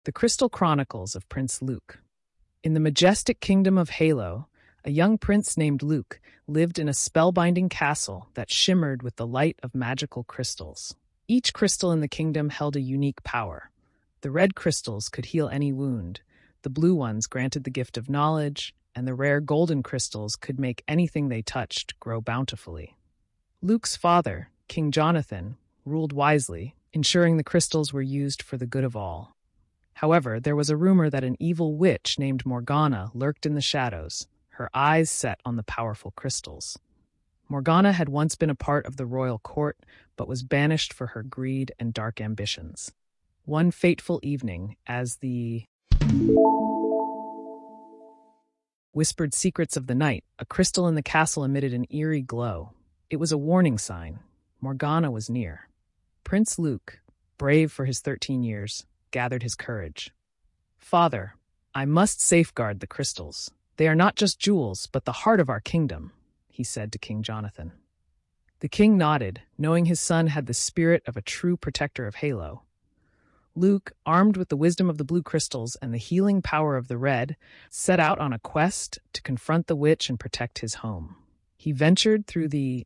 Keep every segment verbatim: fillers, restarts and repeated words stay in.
The Crystal Chronicles of Prince Luke. In the majestic kingdom of Halo, a young prince named Luke lived in a spellbinding castle that shimmered with the light of magical crystals. Each crystal in the kingdom held a unique power. The red crystals could heal any wound, the blue ones granted the gift of knowledge, and the rare golden crystals could make anything they touched grow bountifully. Luke's father, King Jonathan, ruled wisely, ensuring the crystals were used for the good of all. However, there was a rumor that an evil witch named Morgana lurked in the shadows, her eyes set on the powerful crystals. Morgana had once been a part of the royal court, but was banished for her greed and dark ambitions. One fateful evening, as the whispered secrets of the night, a crystal in the castle emitted an eerie glow. It was a warning sign. Morgana was near. Prince Luke, brave for his thirteen years, gathered his courage. "Father, I must safeguard the crystals. They are not just jewels, but the heart of our kingdom," he said to King Jonathan. The king nodded, knowing his son had the spirit of a true protector of Halo. Luke, armed with the wisdom of the blue crystals and the healing power of the red, set out on a quest to confront the witch and protect his home. He ventured through the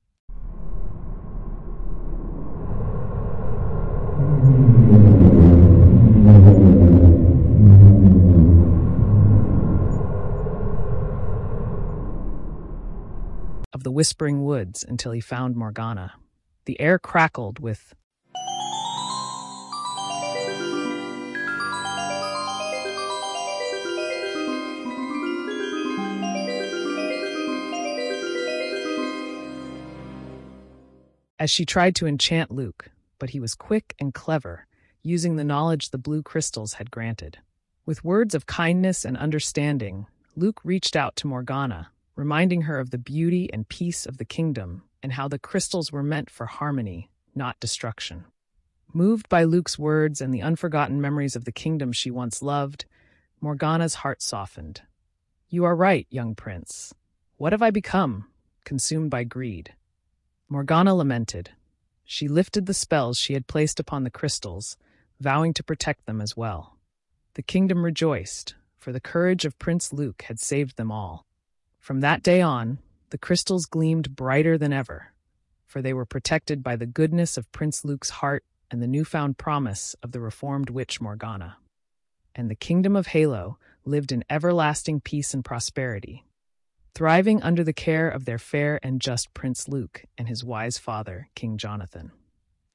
of the Whispering Woods until he found Morgana. The air crackled with as she tried to enchant Luke, but he was quick and clever, using the knowledge the blue crystals had granted. With words of kindness and understanding, Luke reached out to Morgana, reminding her of the beauty and peace of the kingdom and how the crystals were meant for harmony, not destruction. Moved by Luke's words and the unforgotten memories of the kingdom she once loved, Morgana's heart softened. "You are right, young prince. What have I become? Consumed by greed." Morgana lamented. She lifted the spells she had placed upon the crystals, vowing to protect them as well. The kingdom rejoiced, for the courage of Prince Luke had saved them all. From that day on, the crystals gleamed brighter than ever, for they were protected by the goodness of Prince Luke's heart and the newfound promise of the reformed witch Morgana. And the kingdom of Halo lived in everlasting peace and prosperity, thriving under the care of their fair and just Prince Luke and his wise father, King Jonathan.